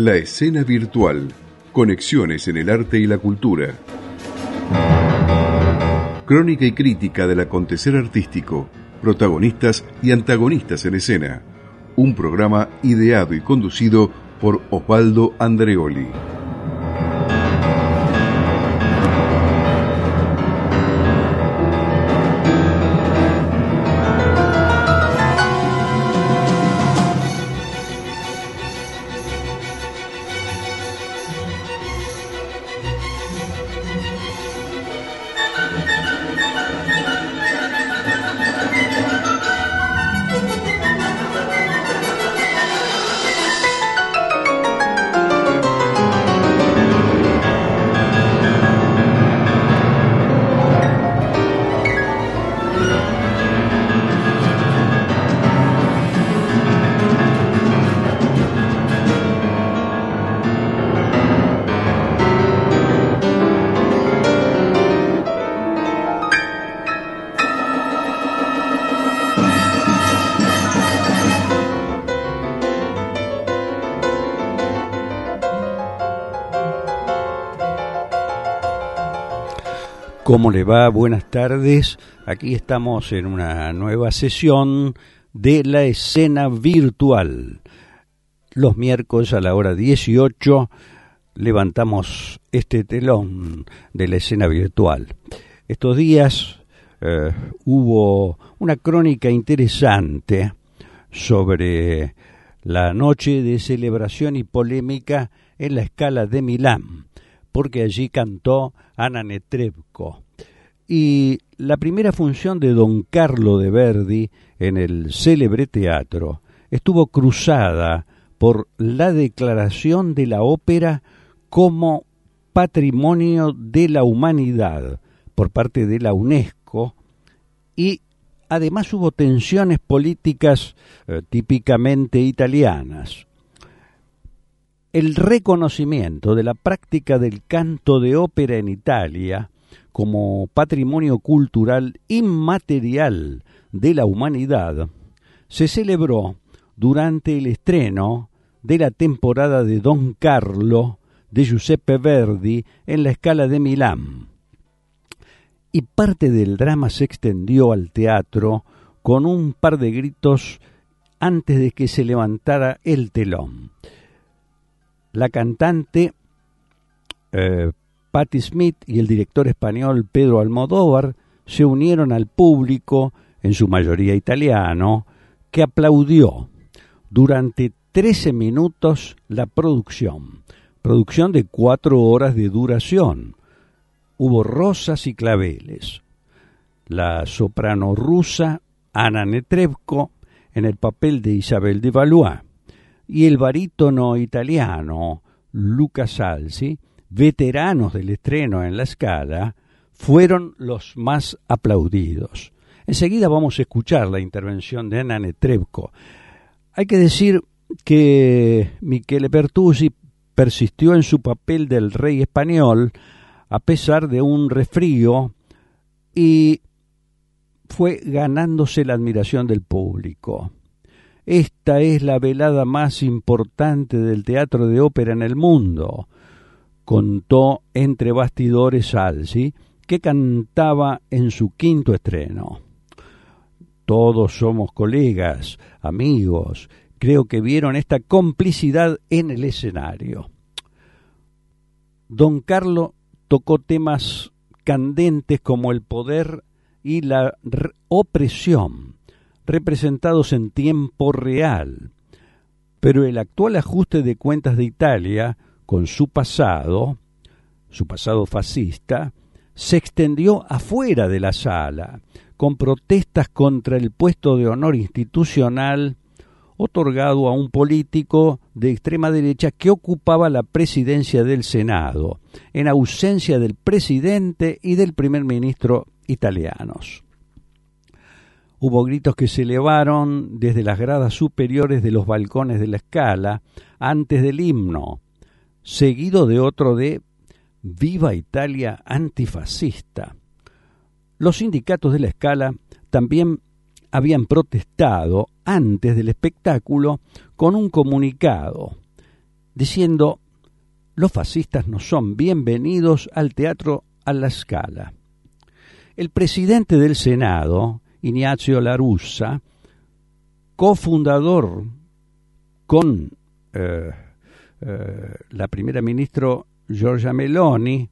La escena virtual. Conexiones en el arte y la cultura. Crónica y crítica del acontecer artístico. Protagonistas y antagonistas en escena. Un programa ideado y conducido por Osvaldo Andreoli. ¿Cómo le va? Buenas tardes. Aquí estamos en una nueva sesión de la escena virtual. Los miércoles a la hora 18 levantamos este telón de la escena virtual. Estos días hubo una crónica interesante sobre la noche de celebración y polémica en la Scala de Milán, porque allí cantó Anna Netrebko. Y la primera función de Don Carlo de Verdi en el célebre teatro estuvo cruzada por la declaración de la ópera como Patrimonio de la Humanidad por parte de la UNESCO, y además hubo tensiones políticas típicamente italianas. El reconocimiento de la práctica del canto de ópera en Italia como patrimonio cultural inmaterial de la humanidad se celebró durante el estreno de la temporada de Don Carlo de Giuseppe Verdi en la Scala de Milán. Y parte del drama se extendió al teatro con un par de gritos antes de que se levantara el telón. La cantante Patti Smith y el director español Pedro Almodóvar se unieron al público, en su mayoría italiano, que aplaudió durante 13 minutos la producción de 4 horas de duración. Hubo rosas y claveles. La soprano rusa Anna Netrebko en el papel de Isabel de Valois, y el barítono italiano Luca Salsi, veteranos del estreno en la Scala, fueron los más aplaudidos. Enseguida vamos a escuchar la intervención de Anna Netrebko. Hay que decir que Michele Pertusi persistió en su papel del rey español a pesar de un resfrío y fue ganándose la admiración del público. Esta es la velada más importante del teatro de ópera en el mundo, contó entre bastidores Salsi, que cantaba en su 5º estreno. Todos somos colegas, amigos. Creo que vieron esta complicidad en el escenario. Don Carlo tocó temas candentes como el poder y la opresión, representados en tiempo real, pero el actual ajuste de cuentas de Italia con su pasado fascista, se extendió afuera de la sala, con protestas contra el puesto de honor institucional otorgado a un político de extrema derecha que ocupaba la presidencia del Senado, en ausencia del presidente y del primer ministro italianos. Hubo gritos que se elevaron desde las gradas superiores de los balcones de la Scala antes del himno, seguido de otro de «Viva Italia antifascista». Los sindicatos de la Scala también habían protestado antes del espectáculo con un comunicado. diciendo: los fascistas no son bienvenidos al Teatro alla Scala. El presidente del Senado, Ignazio La Russa, cofundador con la primera ministra Giorgia Meloni,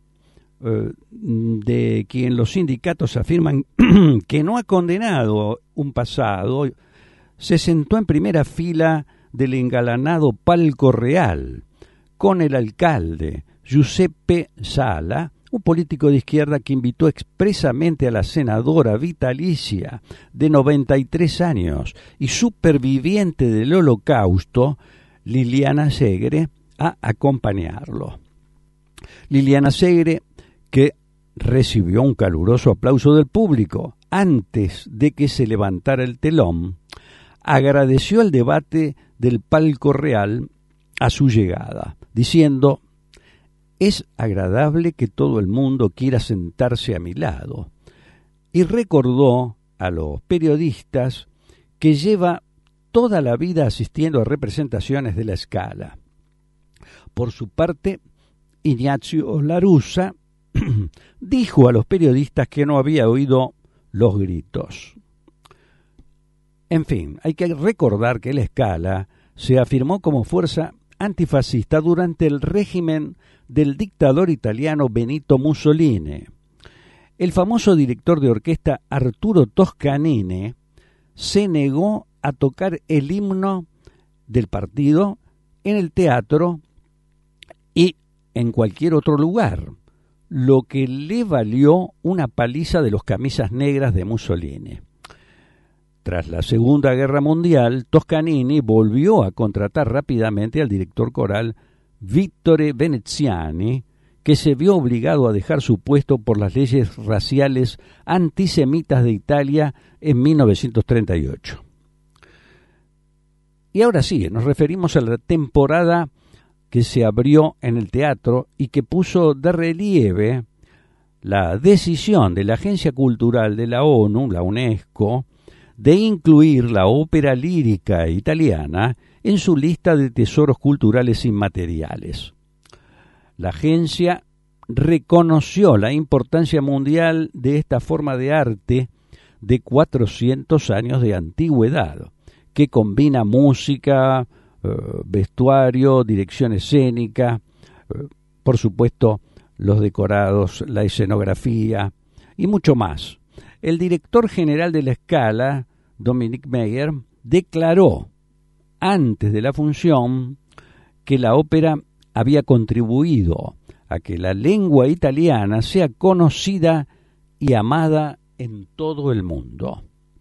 de quien los sindicatos afirman que no ha condenado un pasado, se sentó en primera fila del engalanado palco real con el alcalde Giuseppe Sala, un político de izquierda que invitó expresamente a la senadora vitalicia de 93 años y superviviente del Holocausto, Liliana Segre, a acompañarlo. Liliana Segre, que recibió un caluroso aplauso del público antes de que se levantara el telón, agradeció el debate del palco real a su llegada, diciendo: es agradable que todo el mundo quiera sentarse a mi lado, y recordó a los periodistas que lleva toda la vida asistiendo a representaciones de la Scala. Por su parte, Ignazio La Russa dijo a los periodistas que no había oído los gritos. En fin, hay que recordar que la Scala se afirmó como fuerza antifascista durante el régimen del dictador italiano Benito Mussolini. El famoso director de orquesta Arturo Toscanini se negó a tocar el himno del partido en el teatro y en cualquier otro lugar, lo que le valió una paliza de los camisas negras de Mussolini. Tras la Segunda Guerra Mundial, Toscanini volvió a contratar rápidamente al director coral Vittore Veneziani, que se vio obligado a dejar su puesto por las leyes raciales antisemitas de Italia en 1938. Y ahora sí, nos referimos a la temporada que se abrió en el teatro y que puso de relieve la decisión de la Agencia Cultural de la ONU, la UNESCO, de incluir la ópera lírica italiana en su lista de tesoros culturales inmateriales. La agencia reconoció la importancia mundial de esta forma de arte de 400 años de antigüedad, que combina música, vestuario, dirección escénica, por supuesto los decorados, la escenografía y mucho más. El director general de la Scala, Dominique Meyer, declaró antes de la función que la ópera había contribuido a que la lengua italiana sea conocida y amada en todo el mundo.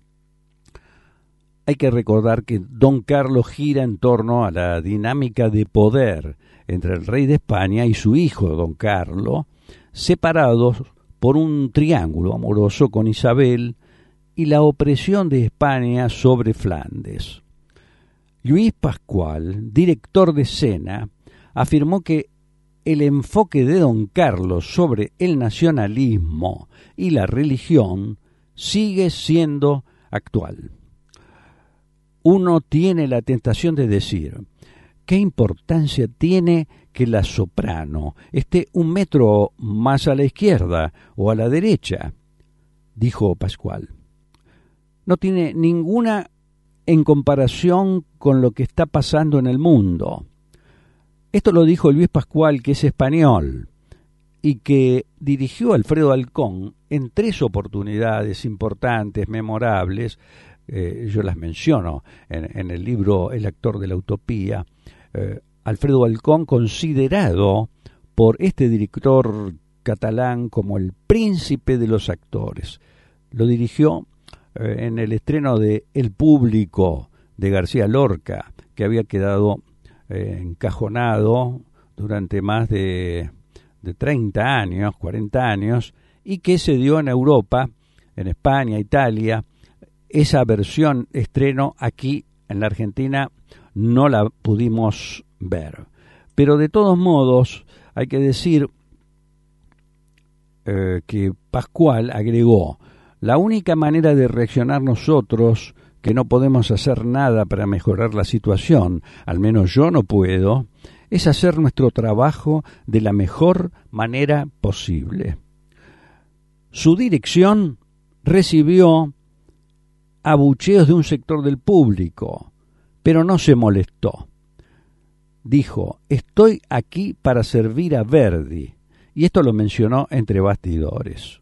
Hay que recordar que Don Carlos gira en torno a la dinámica de poder entre el rey de España y su hijo Don Carlos, separados por un triángulo amoroso con Isabel y la opresión de España sobre Flandes. Luis Pascual, director de escena, afirmó que el enfoque de Don Carlos sobre el nacionalismo y la religión sigue siendo actual. Uno tiene la tentación de decir: ¿qué importancia tiene que la soprano esté un metro más a la izquierda o a la derecha? Dijo Pascual. No tiene ninguna en comparación con lo que está pasando en el mundo. Esto lo dijo Luis Pascual, que es español y que dirigió a Alfredo Alcón en 3 oportunidades importantes, memorables. Yo las menciono en el libro El actor de la utopía. Alfredo Alcón, considerado por este director catalán como el príncipe de los actores. Lo dirigió en el estreno de El Público de García Lorca, que había quedado encajonado durante más de 30 años, 40 años, y que se dio en Europa, en España, Italia. Esa versión estreno aquí en la Argentina no la pudimos ver. Pero de todos modos hay que decir que Pascual agregó: la única manera de reaccionar nosotros, que no podemos hacer nada para mejorar la situación, al menos yo no puedo, es hacer nuestro trabajo de la mejor manera posible. Su dirección recibió abucheos de un sector del público, pero no se molestó. Dijo: estoy aquí para servir a Verdi, y esto lo mencionó entre bastidores.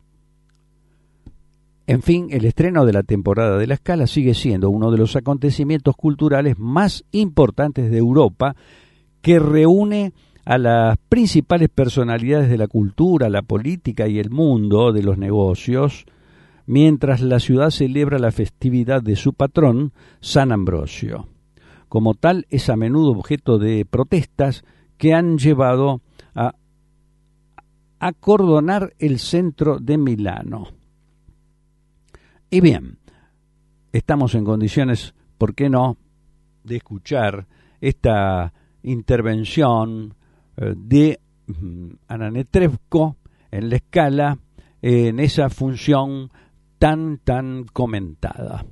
En fin, el estreno de la temporada de La Scala sigue siendo uno de los acontecimientos culturales más importantes de Europa, que reúne a las principales personalidades de la cultura, la política y el mundo de los negocios, mientras la ciudad celebra la festividad de su patrón, San Ambrosio. Como tal, es a menudo objeto de protestas que han llevado a acordonar el centro de Milano. Y bien, estamos en condiciones, ¿por qué no?, de escuchar esta intervención de Anna Netrebko en La Scala, en esa función tan comentada.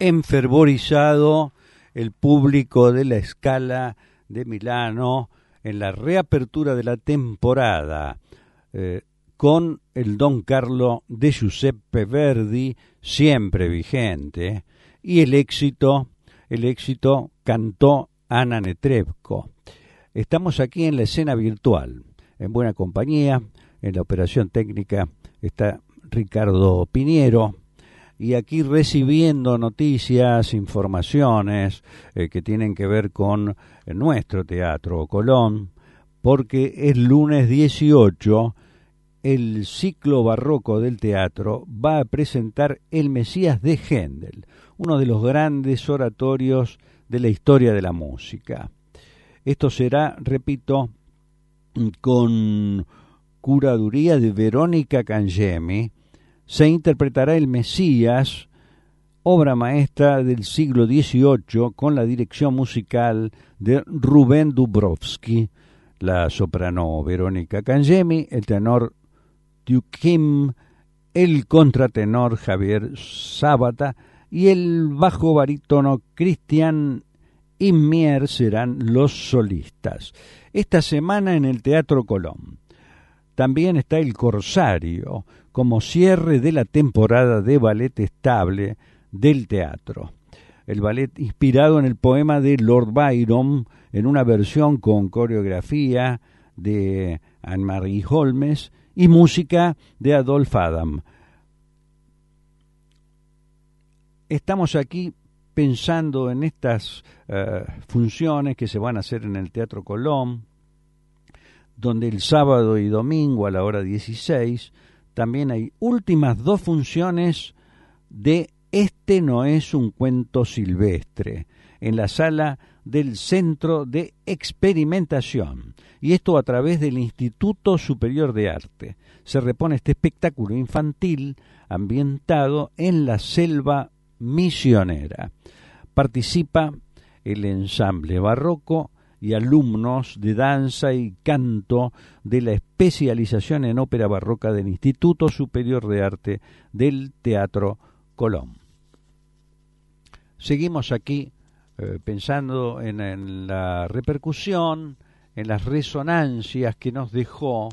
enfervorizado el público de la Scala de Milano en la reapertura de la temporada con el Don Carlo de Giuseppe Verdi, siempre vigente, y el éxito cantó Ana Netrebko. Estamos aquí en la escena virtual, en buena compañía. En la operación técnica está Ricardo Piñero, y aquí recibiendo noticias, informaciones que tienen que ver con nuestro Teatro Colón, porque el lunes 18 el ciclo barroco del teatro va a presentar El Mesías de Händel, uno de los grandes oratorios de la historia de la música. Esto será, repito, con curaduría de Verónica Cangemi. Se interpretará El Mesías, obra maestra del siglo XVIII, con la dirección musical de Rubén Dubrovsky, la soprano Verónica Cangemi, el tenor Tukim, el contratenor Javier Sábata y el bajo barítono Cristian Inmier serán los solistas. Esta semana en el Teatro Colón también está El Corsario, como cierre de la temporada de ballet estable del teatro. El ballet inspirado en el poema de Lord Byron, en una versión con coreografía de Anne-Marie Holmes y música de Adolphe Adam. Estamos aquí pensando en estas funciones que se van a hacer en el Teatro Colón, donde el sábado y domingo a la hora 16 también hay últimas 2 funciones de Este no es un cuento silvestre, en la sala del Centro de Experimentación, y esto a través del Instituto Superior de Arte. Se repone este espectáculo infantil ambientado en la selva misionera. Participa el ensamble barroco y alumnos de danza y canto de la especialización en ópera barroca del Instituto Superior de Arte del Teatro Colón. Seguimos aquí pensando en la repercusión, en las resonancias que nos dejó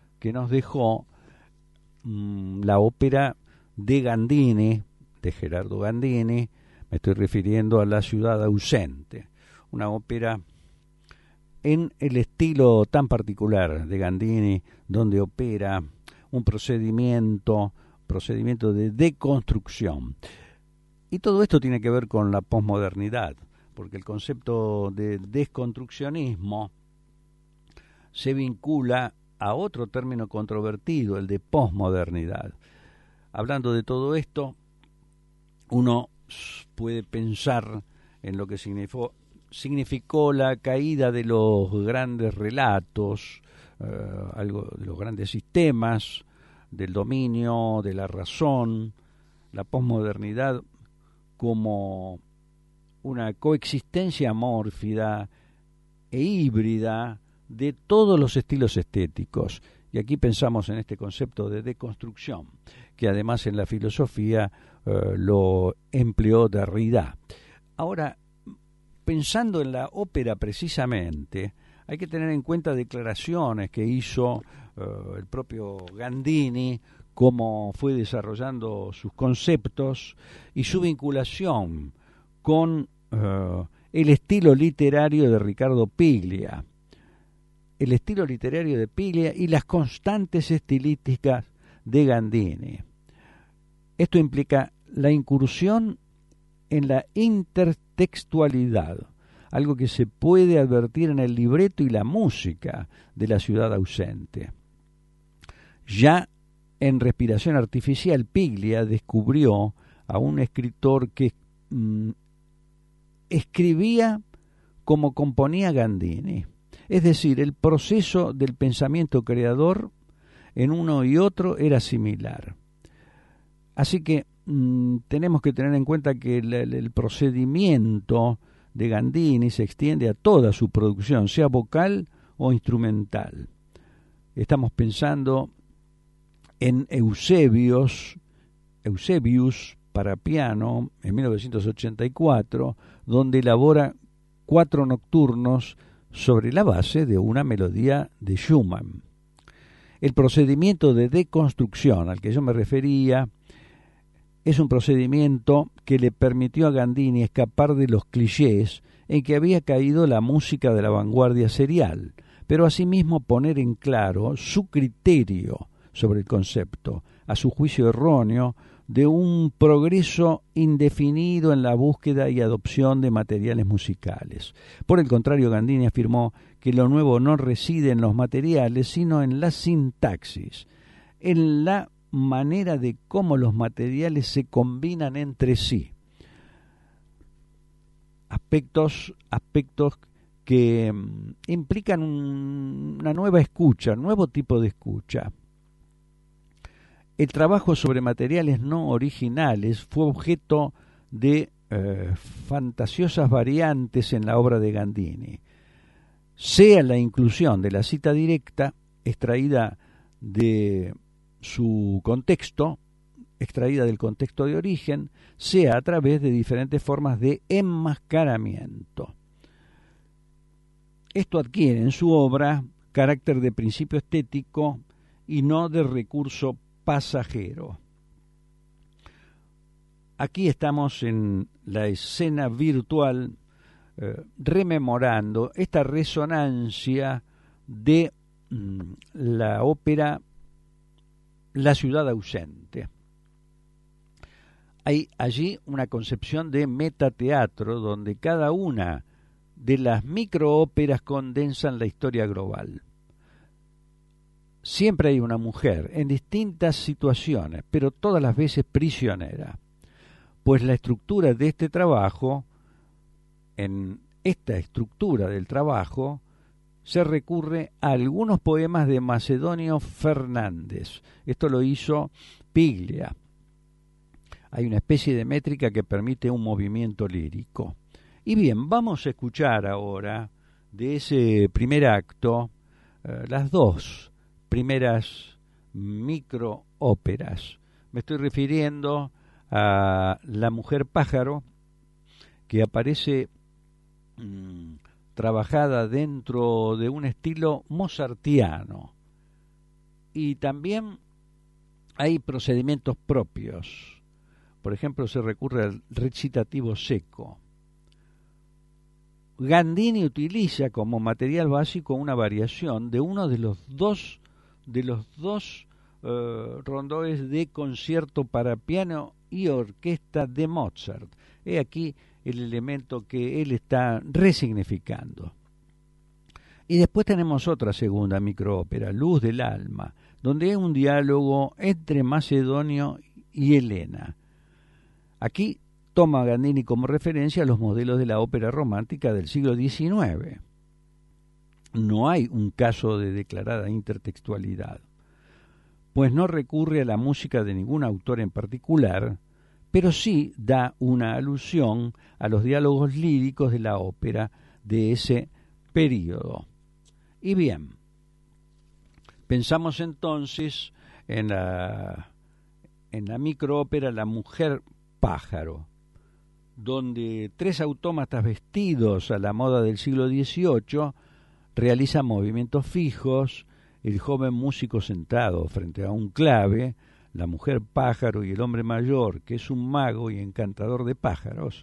la ópera de Gandini, de Gerardo Gandini. Me estoy refiriendo a La ciudad ausente, una ópera en el estilo tan particular de Gandini, donde opera un procedimiento de deconstrucción. Y todo esto tiene que ver con la posmodernidad, porque el concepto de desconstruccionismo se vincula a otro término controvertido, el de posmodernidad. Hablando de todo esto, uno puede pensar en lo que significó la caída de los grandes relatos, algo de los grandes sistemas, del dominio, de la razón, la posmodernidad como una coexistencia amórfida e híbrida de todos los estilos estéticos. Y aquí pensamos en este concepto de deconstrucción, que además en la filosofía lo empleó Derrida. Ahora, pensando en la ópera precisamente, hay que tener en cuenta declaraciones que hizo el propio Gandini, cómo fue desarrollando sus conceptos y su vinculación con el estilo literario de Riccardo Piglia. El estilo literario de Piglia y las constantes estilísticas de Gandini. Esto implica la incursión en la intertextualidad, algo que se puede advertir en el libreto y la música de La ciudad ausente. Ya en Respiración artificial, Piglia descubrió a un escritor que escribía como componía Gandini. Es decir, el proceso del pensamiento creador en uno y otro era similar. Así que tenemos que tener en cuenta que el procedimiento de Gandini se extiende a toda su producción, sea vocal o instrumental. Estamos pensando en Eusebius, para piano en 1984, donde elabora 4 nocturnos sobre la base de una melodía de Schumann. El procedimiento de deconstrucción al que yo me refería es un procedimiento que le permitió a Gandini escapar de los clichés en que había caído la música de la vanguardia serial, pero asimismo poner en claro su criterio sobre el concepto, a su juicio erróneo, de un progreso indefinido en la búsqueda y adopción de materiales musicales. Por el contrario, Gandini afirmó que lo nuevo no reside en los materiales, sino en la sintaxis, en la manera de cómo los materiales se combinan entre sí. Aspectos que implican una nueva escucha, un nuevo tipo de escucha. El trabajo sobre materiales no originales fue objeto de fantasiosas variantes en la obra de Gandini, sea la inclusión de la cita directa extraída de su contexto, extraída del contexto de origen, sea a través de diferentes formas de enmascaramiento. Esto adquiere en su obra carácter de principio estético y no de recurso pasajero. Aquí estamos en la escena virtual rememorando esta resonancia de la ópera La ciudad ausente. Hay allí una concepción de metateatro donde cada una de las microóperas condensan la historia global. Siempre hay una mujer en distintas situaciones, pero todas las veces prisionera, pues la estructura de este trabajo, en esta estructura del trabajo, se recurre a algunos poemas de Macedonio Fernández. Esto lo hizo Piglia. Hay una especie de métrica que permite un movimiento lírico. Y bien, vamos a escuchar ahora de ese primer acto las 2 primeras microóperas. Me estoy refiriendo a La mujer pájaro, que aparece trabajada dentro de un estilo mozartiano, y también hay procedimientos propios. Por ejemplo, se recurre al recitativo seco. Gandini utiliza como material básico una variación de uno de los dos rondoes de concierto para piano y orquesta de Mozart. He aquí el elemento que él está resignificando. Y después tenemos otra segunda microópera, Luz del alma, donde hay un diálogo entre Macedonio y Helena. Aquí toma Gandini como referencia a los modelos de la ópera romántica del siglo XIX. No hay un caso de declarada intertextualidad, pues no recurre a la música de ningún autor en particular, pero sí da una alusión a los diálogos líricos de la ópera de ese período. Y bien, pensamos entonces en la microópera La mujer pájaro, donde 3 autómatas vestidos a la moda del siglo XVIII realizan movimientos fijos, el joven músico sentado frente a un clave, la mujer pájaro y el hombre mayor, que es un mago y encantador de pájaros.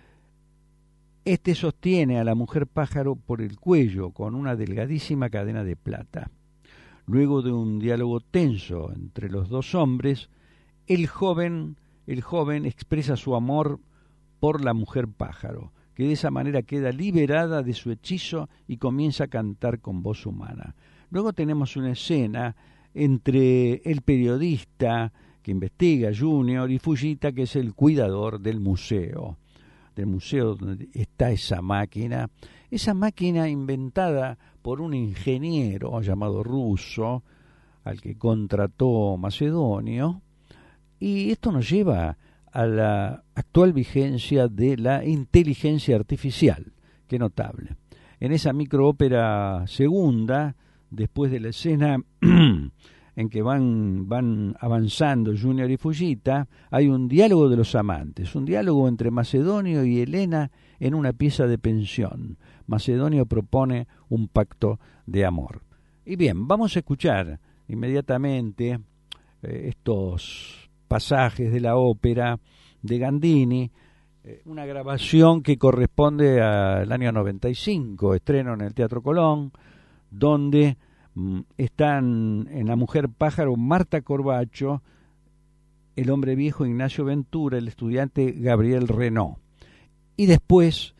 Este sostiene a la mujer pájaro por el cuello con una delgadísima cadena de plata. Luego de un diálogo tenso entre los 2 hombres, el joven expresa su amor por la mujer pájaro, que de esa manera queda liberada de su hechizo y comienza a cantar con voz humana. Luego tenemos una escena entre el periodista que investiga, Junior, y Fujita, que es el cuidador del museo donde está esa máquina inventada por un ingeniero llamado Russo, al que contrató Macedonio, y esto nos lleva a la actual vigencia de la inteligencia artificial. Qué notable. En esa microópera segunda, después de la escena en que van avanzando Junior y Fujita, hay un diálogo de los amantes, un diálogo entre Macedonio y Helena en una pieza de pensión. Macedonio propone un pacto de amor. Y bien, vamos a escuchar inmediatamente estos pasajes de la ópera de Gandini, una grabación que corresponde al año 95, estreno en el Teatro Colón, donde están en La Mujer Pájaro Marta Corbacho, el hombre viejo Ignacio Ventura, el estudiante Gabriel Renaud. Y después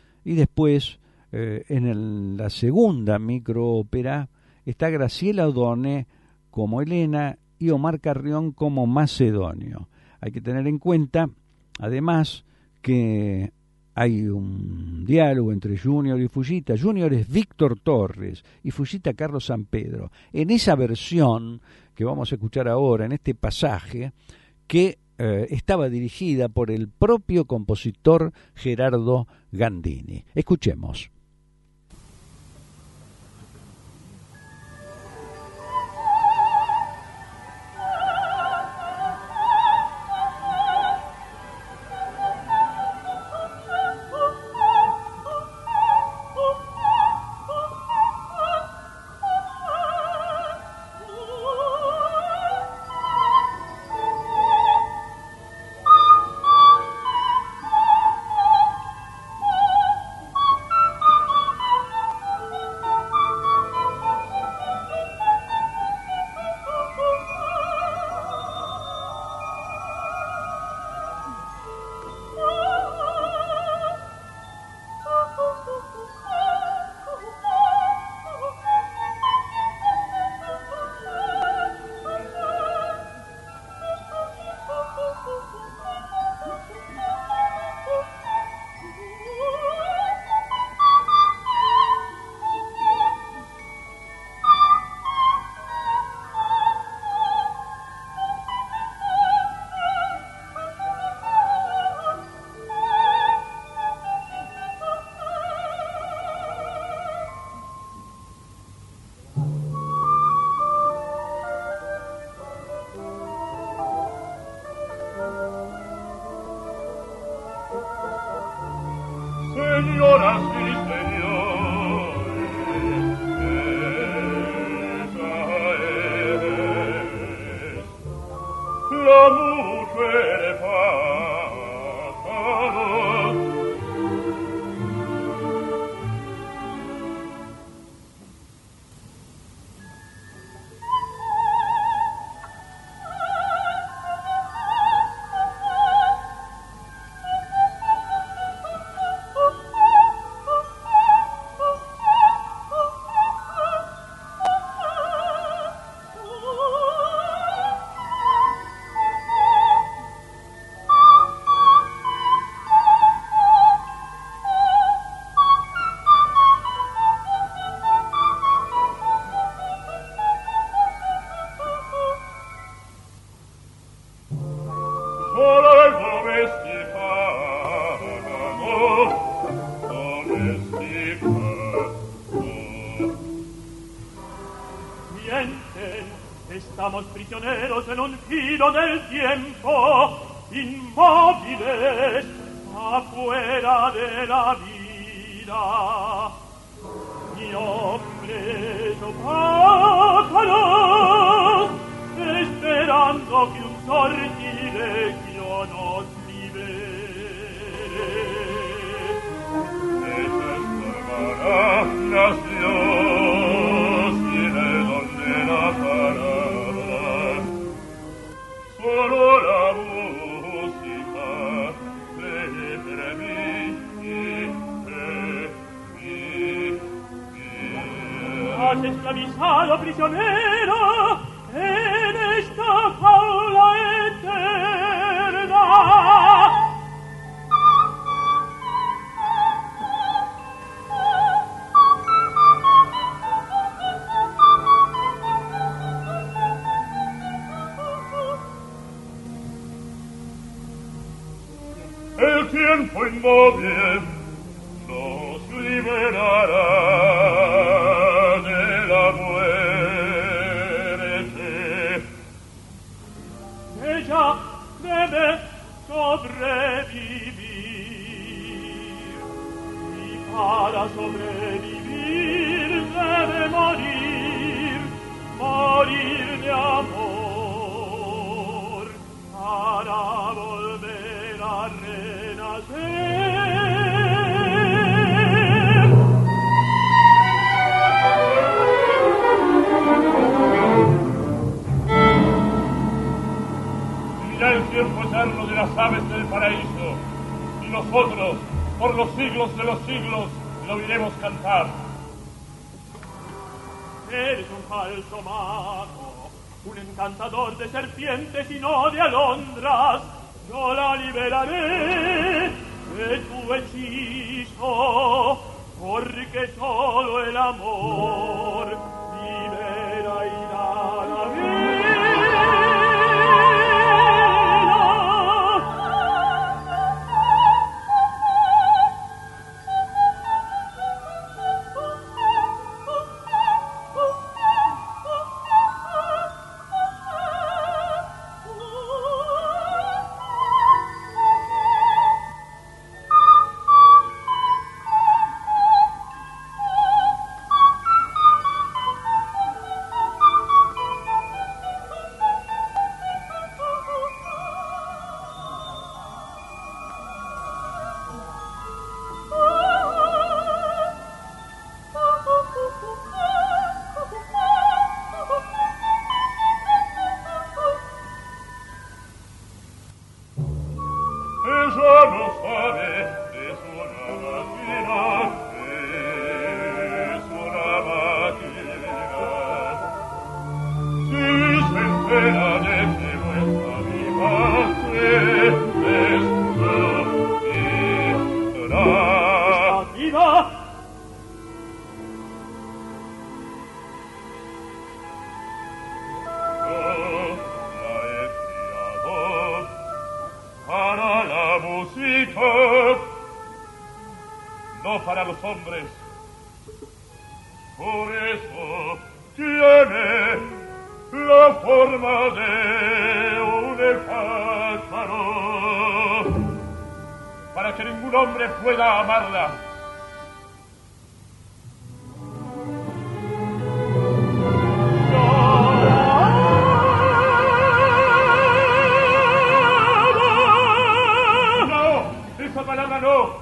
en la segunda microópera está Graciela Odone como Helena y Omar Carrión como Macedonio. Hay que tener en cuenta, además, que hay un diálogo entre Junior y Fujita. Junior es Víctor Torres y Fujita Carlos Sampedro. En esa versión que vamos a escuchar ahora, en este pasaje, que estaba dirigida por el propio compositor Gerardo Gandini. Escuchemos. Señoras y señores, esa es la mujer pájaro. Estamos prisioneros en un giro del tiempo, inmóviles afuera de la vida. Ni hombres o pájaros, esperando que un sortilegio nos libere. Esa es tu hermana nación, tiene donde la parada. Solo la música entre mí y has esclavizado prisionero en esta jaula eterna. El tiempo inmóvil nos liberará de la muerte. sobrevivir. Y para sobrevivir debe morir, morir de amor, para volver a renacer. Ya el tiempo eterno de las aves del paraíso, y nosotros, por los siglos de los siglos, lo oiremos cantar. Eres un falso mago, un encantador de serpientes y no de alondras. Yo la liberaré de tu hechizo, porque solo el amor libera y da la vida. No para los hombres. Por eso tiene la forma de un pájaro, para que ningún hombre pueda amarla. No, esa palabra no.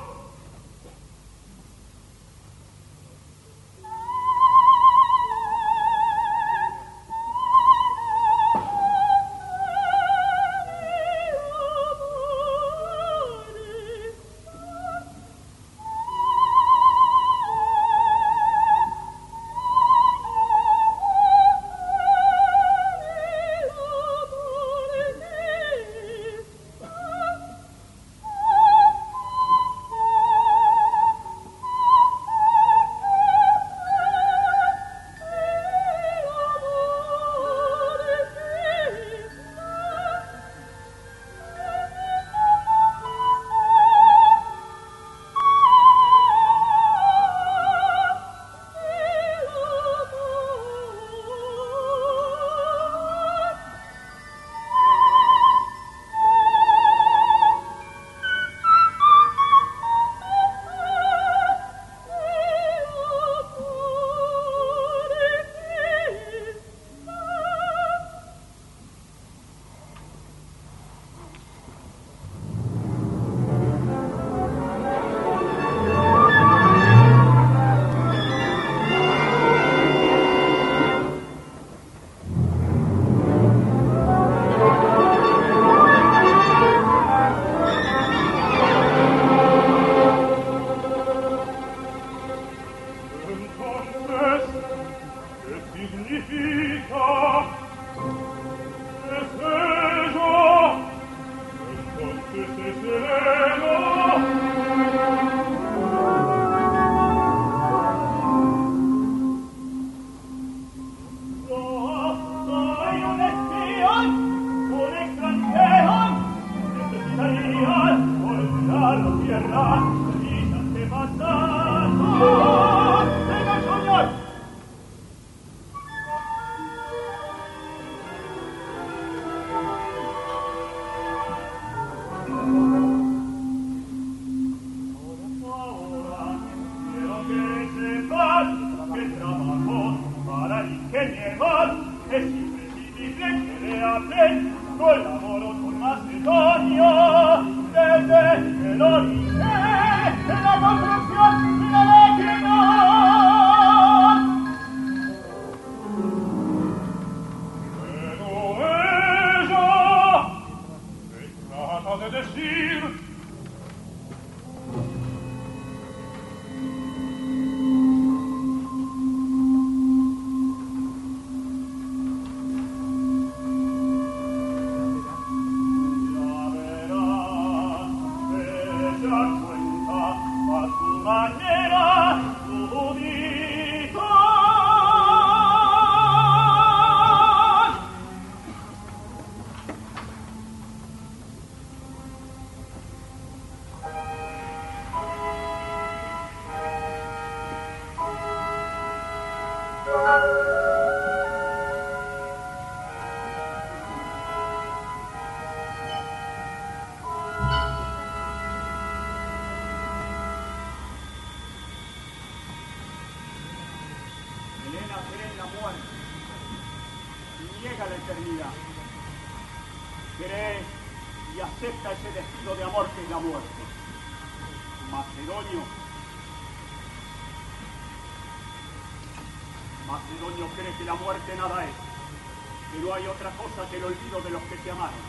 Macedonio cree que la muerte nada es, que no hay otra cosa que el olvido de los que se amaron.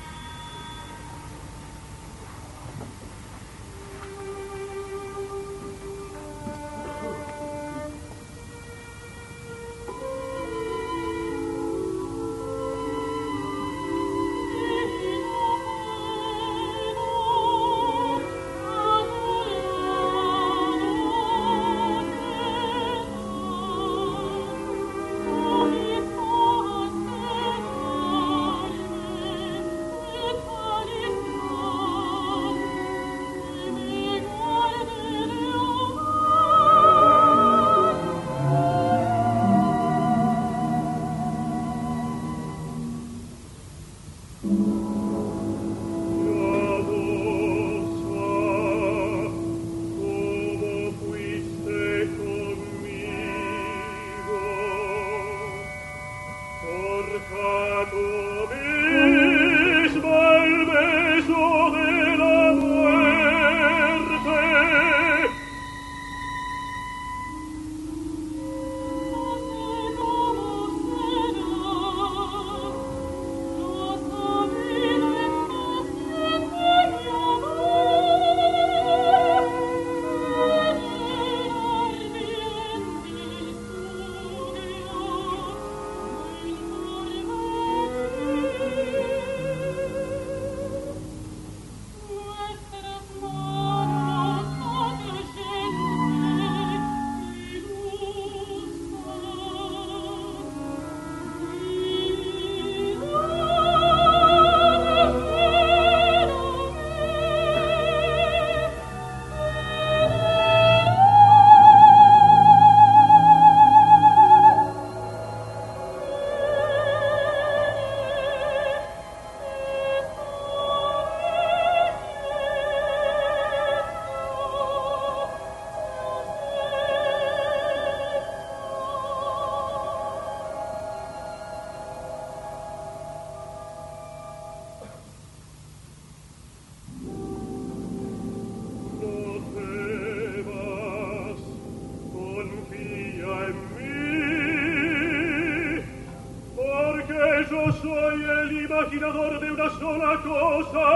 imaginador de una sola cosa.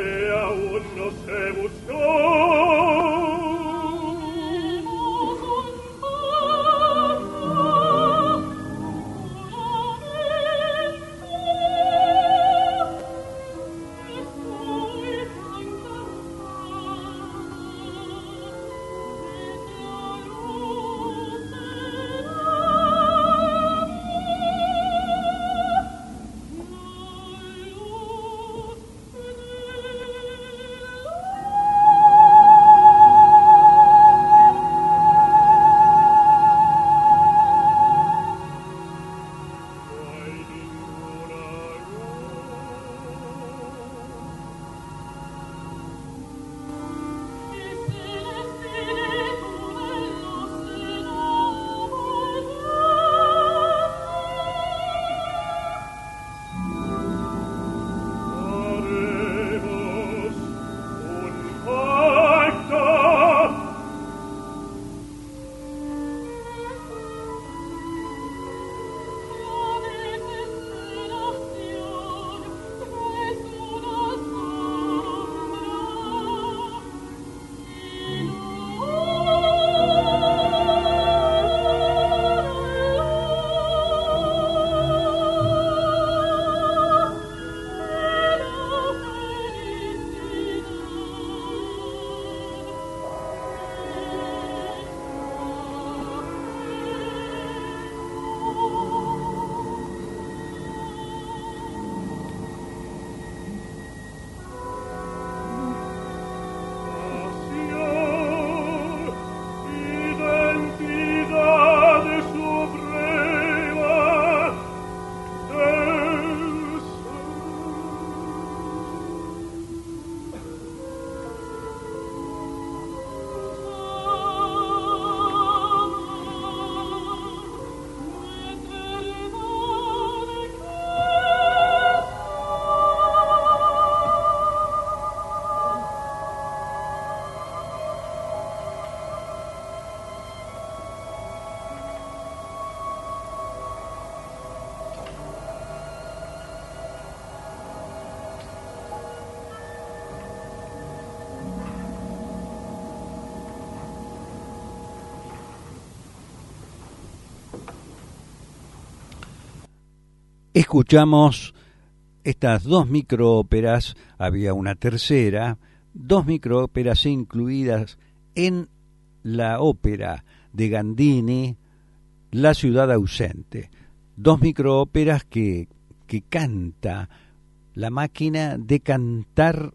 Escuchamos estas dos microóperas, había una tercera, dos microóperas incluidas en la ópera de Gandini, La ciudad ausente. Dos microóperas que canta la máquina de cantar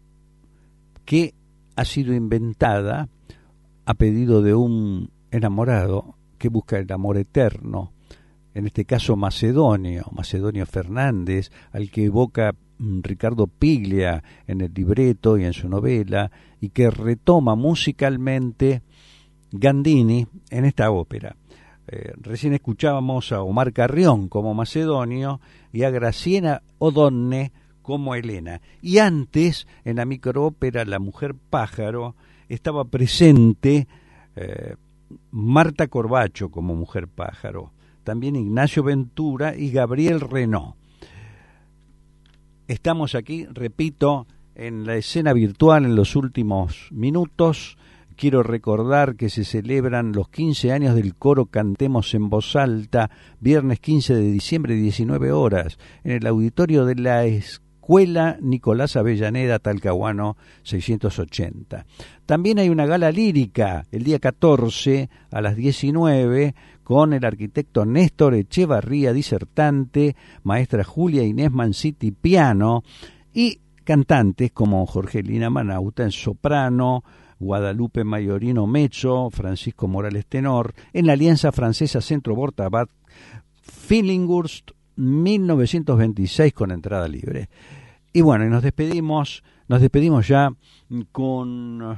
que ha sido inventada a pedido de un enamorado que busca el amor eterno, en este caso Macedonio Fernández, al que evoca Ricardo Piglia en el libreto y en su novela, y que retoma musicalmente Gandini en esta ópera. Recién escuchábamos a Omar Carrión como Macedonio y a Graciela O'Donnell como Helena. Y antes, en la microópera La mujer pájaro, estaba presente Marta Corbacho como mujer pájaro, también Ignacio Ventura y Gabriel Renaud. Estamos aquí, repito, en la escena virtual en los últimos minutos. Quiero recordar que se celebran los 15 años del coro Cantemos en Voz Alta, viernes 15 de diciembre, 19 horas, en el auditorio de la Escuela Nicolás Avellaneda, Talcahuano 680. También hay una gala lírica el día 14 a las 19 con el arquitecto Néstor Echevarría, disertante, maestra Julia Inés Manciti, piano, y cantantes como Jorgelina Manauta en soprano, Guadalupe Mayorino mezzo, Francisco Morales tenor, en la Alianza Francesa Centro Bortabat, Fillinghurst 1926 con entrada libre. Y bueno, y nos despedimos ya con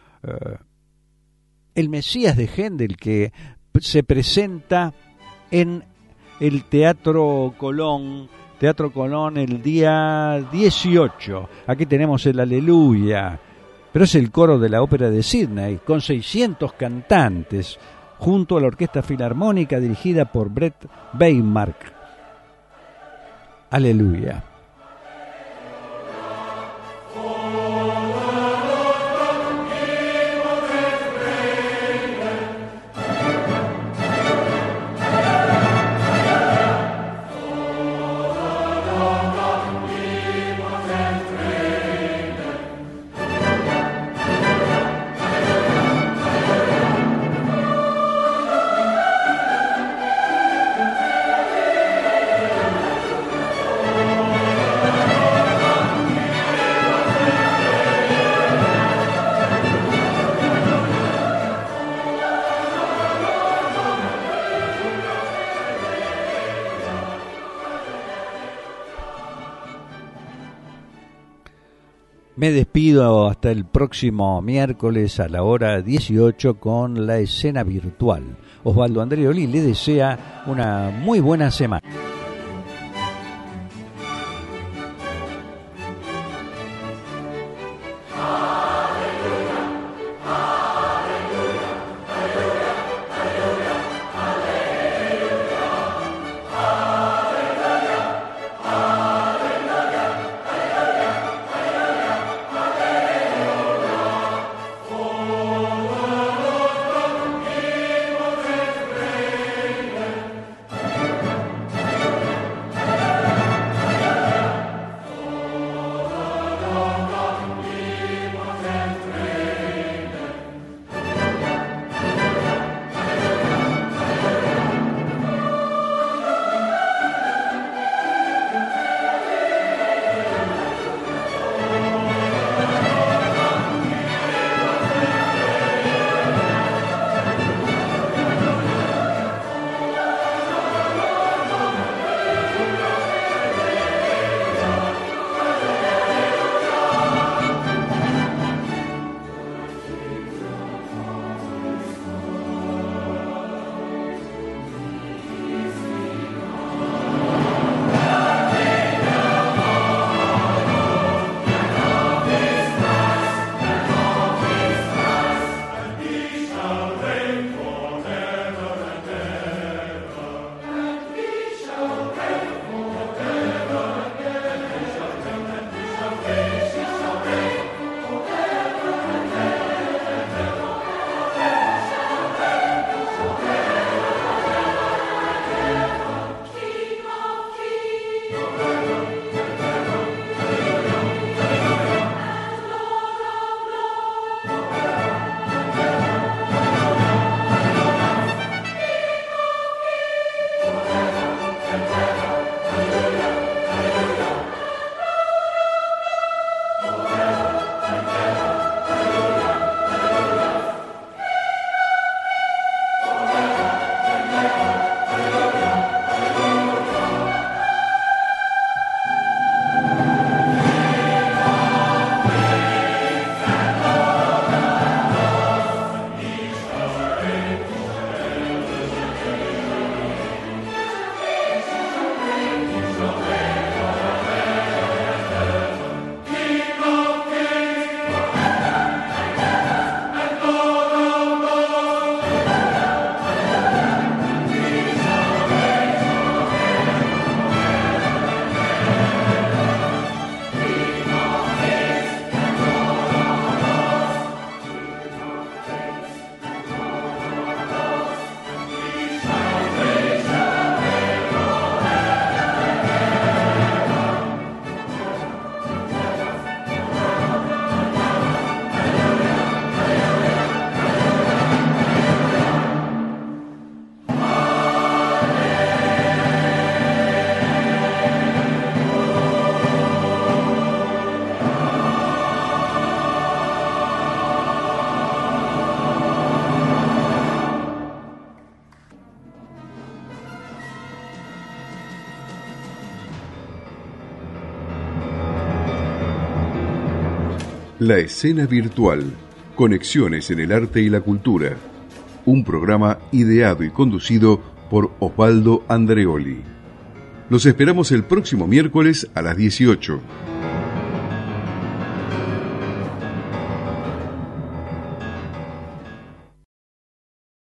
el Mesías de Händel, que se presenta en el Teatro Colón el día 18. Aquí tenemos el Aleluya, pero es el coro de la ópera de Sydney con 600 cantantes junto a la Orquesta Filarmónica dirigida por Brett Weimark. Aleluya. Oh Me despido hasta el próximo miércoles a la hora 18 con la escena virtual. Osvaldo Andreoli le desea una muy buena semana. La escena virtual, conexiones en el arte y la cultura. Un programa ideado y conducido por Osvaldo Andreoli. Los esperamos el próximo miércoles a las 18.